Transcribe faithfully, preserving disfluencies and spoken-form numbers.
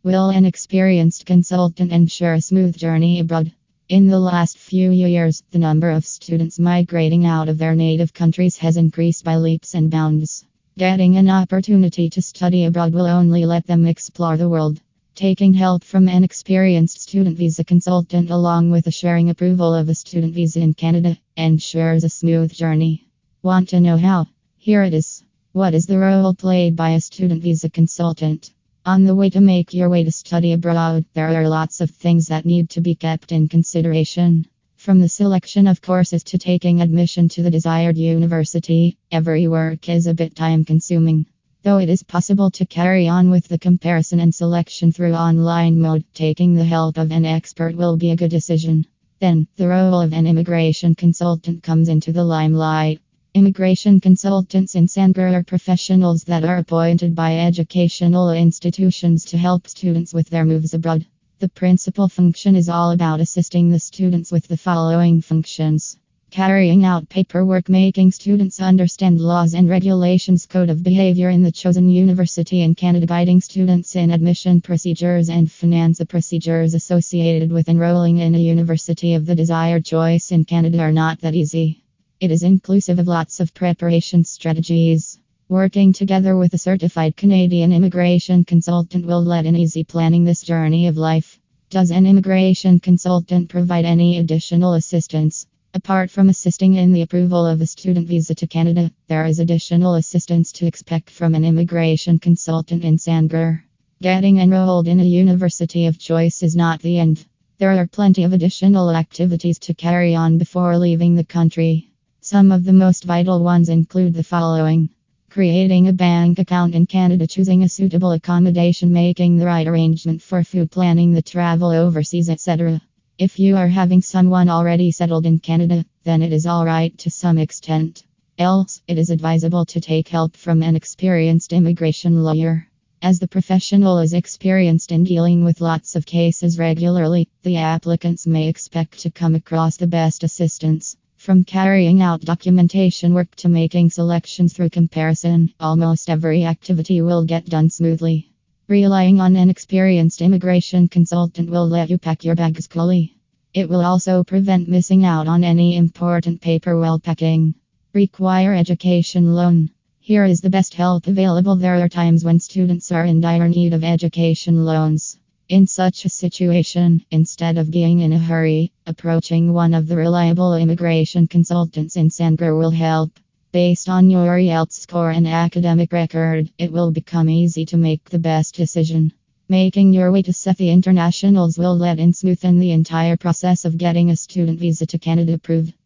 Will an experienced consultant ensure a smooth journey abroad? In the last few years, the number of students migrating out of their native countries has increased by leaps and bounds. Getting an opportunity to study abroad will only let them explore the world. Taking help from an experienced student visa consultant, along with assuring approval of a student visa in Canada, ensures a smooth journey. Want to know how? Here it is. What is the role played by a student visa consultant? On the way to make your way to study abroad, there are lots of things that need to be kept in consideration. From the selection of courses to taking admission to the desired university, every work is a bit time consuming. Though it is possible to carry on with the comparison and selection through online mode, taking the help of an expert will be a good decision. Then, the role of an immigration consultant comes into the limelight. Immigration consultants in Sangre are professionals that are appointed by educational institutions to help students with their moves abroad. The principal function is all about assisting the students with the following functions: carrying out paperwork, making students understand laws and regulations, code of behavior in the chosen university in Canada, guiding students in admission procedures and finance. The procedures associated with enrolling in a university of the desired choice in Canada are not that easy. It is inclusive of lots of preparation strategies. Working together with a certified Canadian immigration consultant will let in easy planning this journey of life. Does an immigration consultant provide any additional assistance? Apart from assisting in the approval of a student visa to Canada, there is additional assistance to expect from an immigration consultant in Sangre. Getting enrolled in a university of choice is not the end. There are plenty of additional activities to carry on before leaving the country. Some of the most vital ones include the following: creating a bank account in Canada, choosing a suitable accommodation, making the right arrangement for food, planning the travel overseas, et cetera. If you are having someone already settled in Canada, then it is alright to some extent. Else, it is advisable to take help from an experienced immigration lawyer. As the professional is experienced in dealing with lots of cases regularly, the applicants may expect to come across the best assistance. From carrying out documentation work to making selections through comparison, almost every activity will get done smoothly. Relying on an experienced immigration consultant will let you pack your bags coolly. It will also prevent missing out on any important paper while packing. Require education loan. Here is the best help available. There are times when students are in dire need of education loans. In such a situation, instead of being in a hurry, approaching one of the reliable immigration consultants in Sangre will help. Based on your I E L T S score and academic record, it will become easy to make the best decision. Making your way to C E F I Internationals will let in smoothen the entire process of getting a student visa to Canada approved.